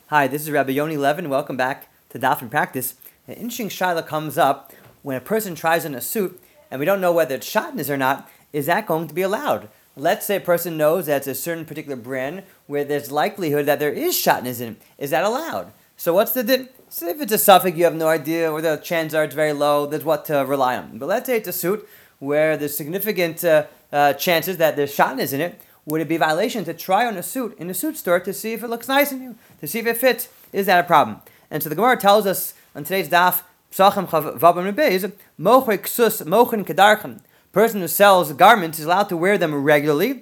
Hi, this is Rabbi Yoni Levin. Welcome back to Daf and Practice. An interesting shaila comes up when a person tries on a suit and we don't know whether it's shatnez or not. Is that going to be allowed? Let's say a person knows that it's a certain particular brand where there's likelihood that there is shatnez in it. Is that allowed? So what's the din? So if it's a suffix, you have no idea, or the chances are it's very low, there's what to rely on. But let's say it's a suit where there's significant chances that there's shatnez in it. Would it be a violation to try on a suit in a suit store to see if it looks nice on you, to see if it fits? Is that a problem? And so the Gemara tells us on today's daf, Psachim Vavam Beis, Mocher Ksus Mochen Kedarchen. Person who sells garments is allowed to wear them regularly.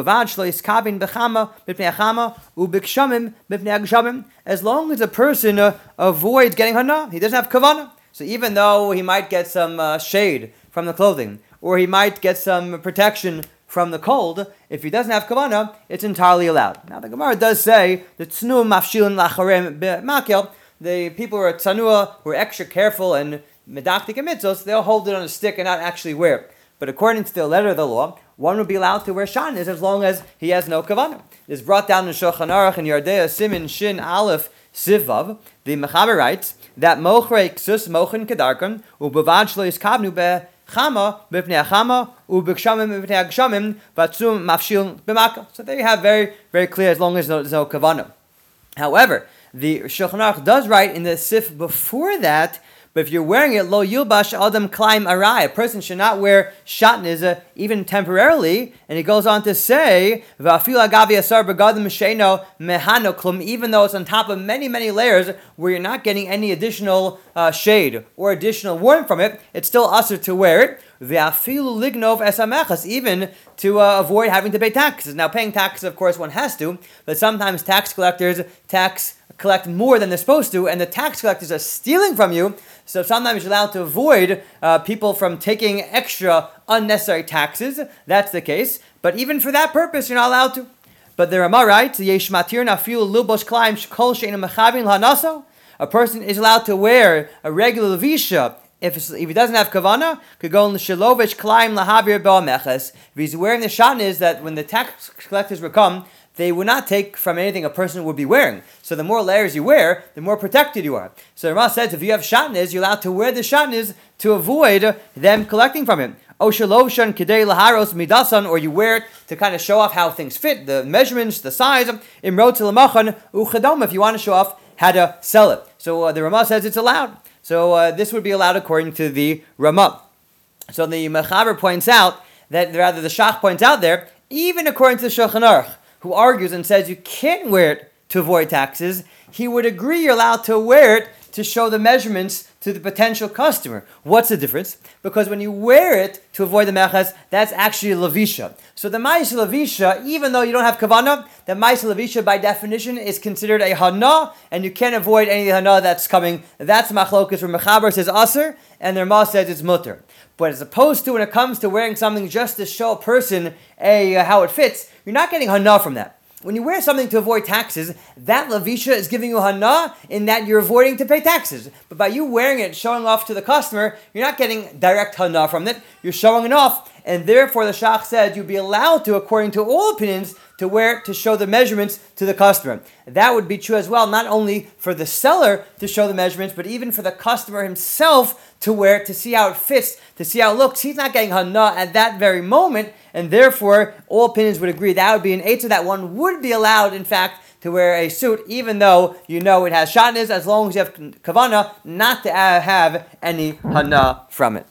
As long as a person avoids getting hana, he doesn't have kavana. So even though he might get some shade from the clothing, or he might get some protection from the cold, if he doesn't have kavana, it's entirely allowed. Now the Gemara does say the tznu mafshilin lacharem b'makel. The people who are tzanua, who are extra careful and medaktik and mitzvos, they'll hold it on a stick and not actually wear it. But according to the letter of the law, one would be allowed to wear shatnez as long as he has no kavana. It's brought down in Shulchan Aruch and Yardea Simin Shin Aleph Sivav. The Mechaber writes that Mochrei Ksus Mochen Kedarkan uBavad Shlo Yiskavnu Chama b'pnei chama u'b'kshamim b'pnei gshamim v'atzum mafshil b'maka. So there you have very, very clear as long as there's no kavanah. However, the Shulchan Aruch does write in the sif before that, but if you're wearing it, lo yilbash adam klaim arai, a person should not wear shatnez even temporarily. And he goes on to say, v'afil agavi asar b'gadim sheino mehano klum, even though it's on top of many, many layers where you're not getting any additional shade or additional warmth from it, it's still asur to wear it. V'afilu lignov esamechas, even to avoid having to pay taxes. Now, paying taxes, of course, one has to, but sometimes tax collectors collect more than they're supposed to, and the tax collectors are stealing from you. So sometimes you're allowed to avoid people from taking extra unnecessary taxes. That's the case. But even for that purpose, you're not allowed to. But the Rama writes, Yesh matir nafil lilbosh klaim shkol she'enu mechavin l'hanaso. A person is allowed to wear a regular levisha if he doesn't have kavana, could go in the shilovish klaim lahavir ba'ameches. If he's wearing the shatnez that when the tax collectors would come, they would not take from anything a person would be wearing. So the more layers you wear, the more protected you are. So the Rama says if you have shatnez, you're allowed to wear the shatnez to avoid them collecting from it. Or you wear it to kind of show off how things fit, the measurements, the size. If you want to show off how to sell it. So the Rama says it's allowed. So this would be allowed according to the Rama. So the Mechaber points out that, rather the Shach points out there, even according to the Shulchan Aruch, who argues and says you can't wear it to avoid taxes, he would agree you're allowed to wear it to show the measurements to the potential customer. What's the difference? Because when you wear it to avoid the mechas, that's actually a levisha. So the ma'aseh levisha, even though you don't have kavanah, the ma'aseh levisha by definition is considered a hana, and you can't avoid any of the hana that's coming. That's machlokas where Mechaber says aser, and the Rama says it's mutter. But as opposed to when it comes to wearing something just to show a person how it fits, you're not getting hana from that. When you wear something to avoid taxes, that levisha is giving you hana in that you're avoiding to pay taxes. But by you wearing it, showing off to the customer, you're not getting direct hana from it. You're showing it off, and therefore the Shach said you'd be allowed to, according to all opinions, to wear it to show the measurements to the customer. That would be true as well, not only for the seller to show the measurements, but even for the customer himself to wear it, to see how it fits, to see how it looks. He's not getting hana at that very moment, and therefore all opinions would agree that would be an eitzah that one would be allowed, in fact, to wear a suit, even though you know it has shatnez, as long as you have kavanah not to have any hana from it.